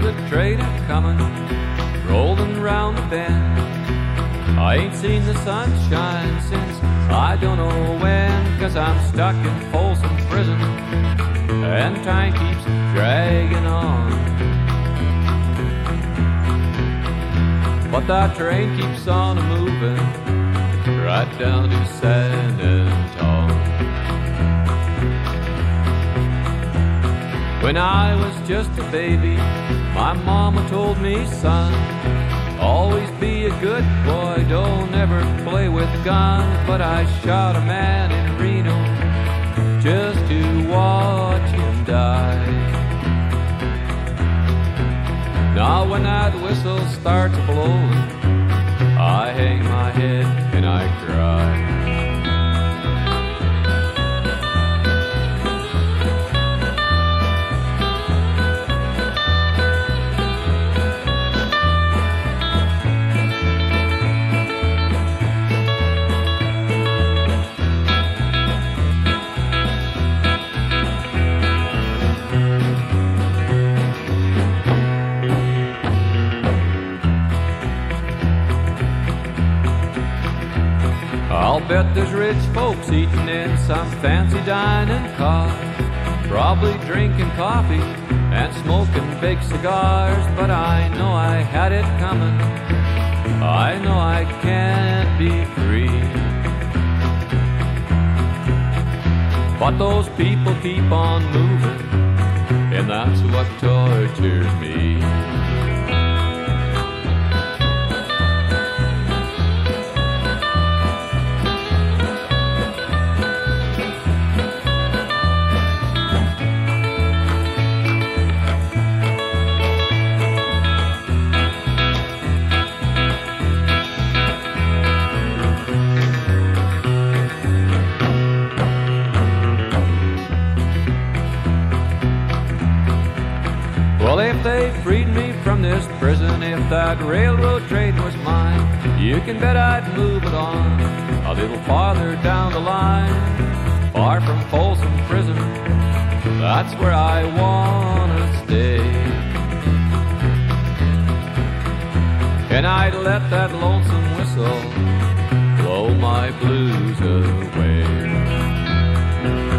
the train a-comin', rollin' round the bend. I ain't seen the sunshine since I don't know when, 'cause I'm stuck in Folsom Prison and time keeps dragging on. But that train keeps on a-movin' right down to San Antone. When I was just a baby, my mama told me, son, always be a good boy, don't ever play with guns. But I shot a man in Reno just to watch him die. Now when that whistle starts blowing, I hang my head and I cry. I'll bet there's rich folks eating in some fancy dining car, probably drinking coffee and smoking big cigars. But I know I had it coming, I know I can't be free. But those people keep on moving, and that's what tortures me. Well, if they freed me from this prison, if that railroad train was mine, you can bet I'd move it on a little farther down the line, far from Folsom Prison. That's where I wanna stay. And I'd let that lonesome whistle blow my blues away.